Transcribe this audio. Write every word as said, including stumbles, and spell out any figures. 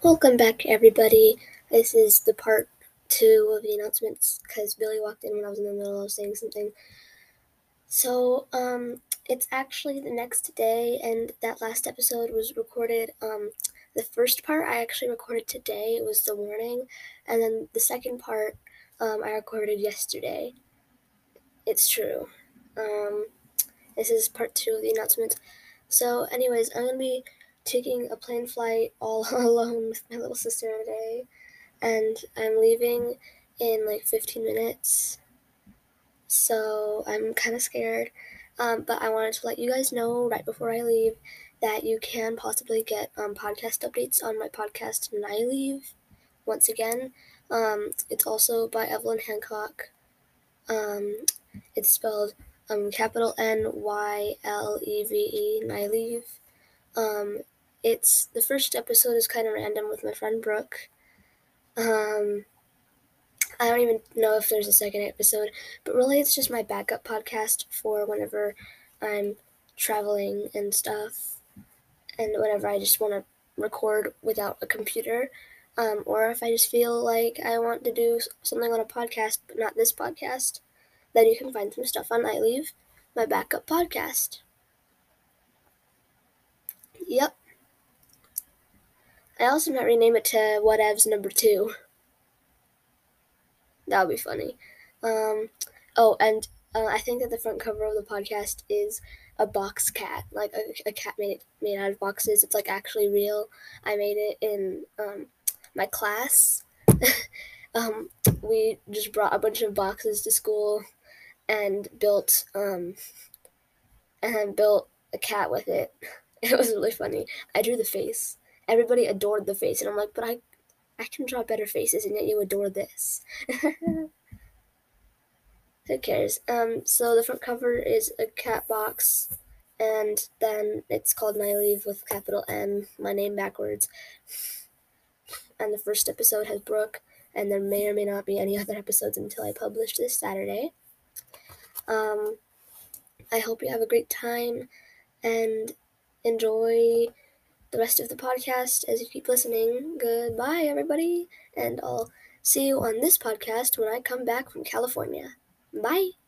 Welcome back, everybody. This is the part two of the announcements because Billy walked in when I was in the middle of saying something. So, um, it's actually the next day, and that last episode was recorded. Um, the first part I actually recorded today. It was the warning, and then the second part um, I recorded yesterday. It's true. Um, this is part two of the announcements. So, anyways, I'm gonna be taking a plane flight all alone with my little sister today. And I'm leaving in like fifteen minutes, so I'm kind of scared. Um, but I wanted to let you guys know right before I leave that you can possibly get um, podcast updates on my podcast when I leave. Once again, um, it's also by Evelyn Hancock. Um, it's spelled um, capital N Y L E V E, Nyleave. Um, it's the first episode is kind of random with my friend Brooke. Um, I don't even know if there's a second episode, but really it's just my backup podcast for whenever I'm traveling and stuff, and whenever I just want to record without a computer, um, or if I just feel like I want to do something on a podcast, but not this podcast, then you can find some stuff on Nyleave, my backup podcast. Yep. I also might rename it to Whatevs Number Two. That would be funny. Um, oh, and uh, I think that the front cover of the podcast is a box cat, like a, a cat made made out of boxes. It's like actually real. I made it in um, my class. um, we just brought a bunch of boxes to school and built um, and built a cat with it. It was really funny. I drew the face. Everybody adored the face, and I'm like, but I, I can draw better faces, and yet you adore this. Who cares? Um, so the front cover is a cat box, and then it's called Nyleave with capital N, my name backwards. And the first episode has Brooke, and there may or may not be any other episodes until I publish this Saturday. Um, I hope you have a great time and enjoy the rest of the podcast as you keep listening. Goodbye, everybody, and I'll see you on this podcast when I come back from California. Bye.